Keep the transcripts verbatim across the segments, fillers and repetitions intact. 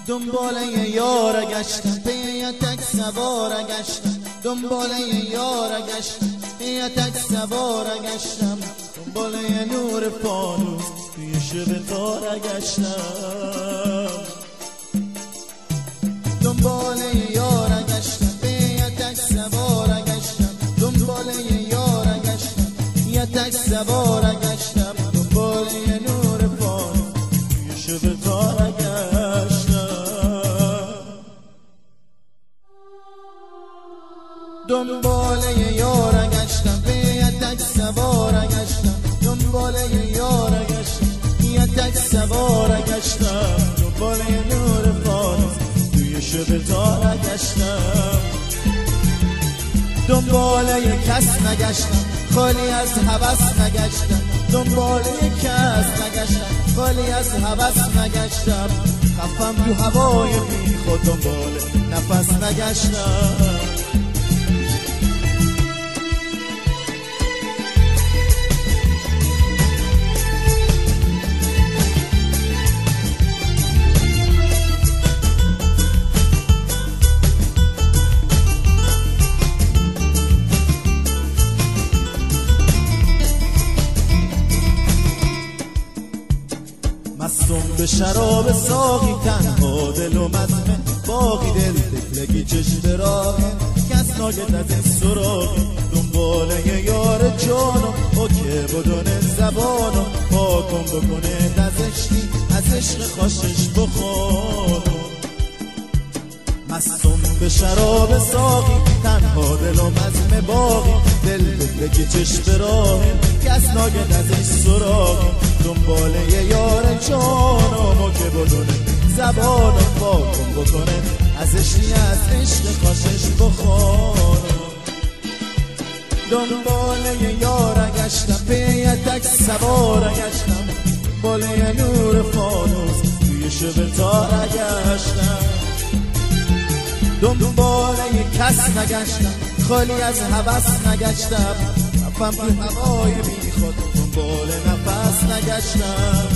دنباله یار گشتم پی یه تک سوار گشتم دنباله یار گشتم پی یه تک سوار گشتم دنباله نور فانوس توی شب تار گشتم دنباله یار گشتم پی یه تک سوار گشتم دنباله یار گشتم یه تک سوار گشتم دنباله نور فانوس توی شب تار گشتم دنباله یار گشتم به یه تک سوار گشتم دنباله یار گشتم یه تک سوار گشتم دنباله نور فانوس توی شب تار گشتم دنباله کس نگشتم خالی از هوس نگشتم دنباله کس نگشتم خالی از هوس نگشتم خفم تو هوای بی خود دنباله نفس نگشتم مستم به شراب ساقی تنها دل و مزمه باقی دل تفلگی چشم راهه کس ناگت از این سراغی دنباله یار جانو او که بدون زبانو پاکم بکنه دزشتی از عشق خوشش بخوانو مستم به شراب ساقی تنها دل و مزمه باقی دل تفلگی چشم راهه کس ناگت از این سراغی دنباله یار جانم که بدونه زبانم پاکم بکنه از عشقی از عشق خوشش بخوانم دنباله یار گشتم به یه تک سوار گشتم دنباله نور فانوس توی شب تار گشتم دنباله کس نگشتم خالی از هوس نگشتم رفتم تو هوای بی خود دنبال نفس نگشتم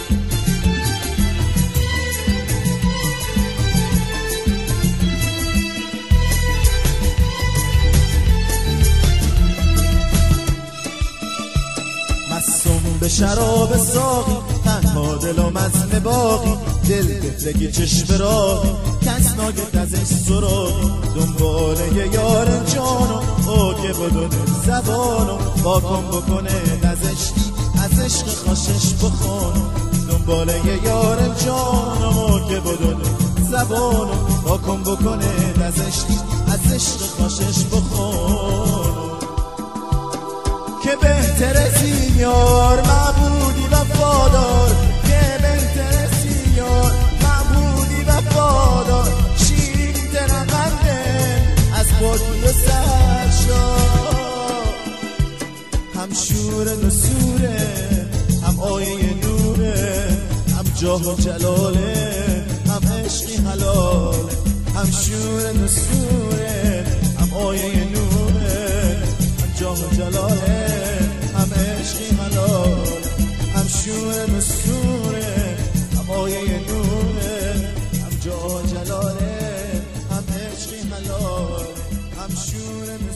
مستم به شراب ساقی تنها دل و مزم باقی دل تفلگی چشم راهی کس ناگت از این سراغی دنباله یار جانو او که بدون زبانو پاکم بکنه نزشتی از عشق خوشش بخوانو دنباله یار جانو که بدون زبانو پاکم بکنه نزشتی از عشق خوشش بخوانو که بهتر از این یار معبودی وفادار که بهتر از این یار معبودی وفادار شیرین ترقنده از بادی و سرشار هم شور نسوره هم آیه نوره هم جاه و جلاله هم عشقی حلاله هم شور نسوره هم آیه نوره هم جاه و جلاله هم عشقی حلاله هم شور نسوره هم آیه نوره هم جاه و جلاله هم عشقی حلاله هم شور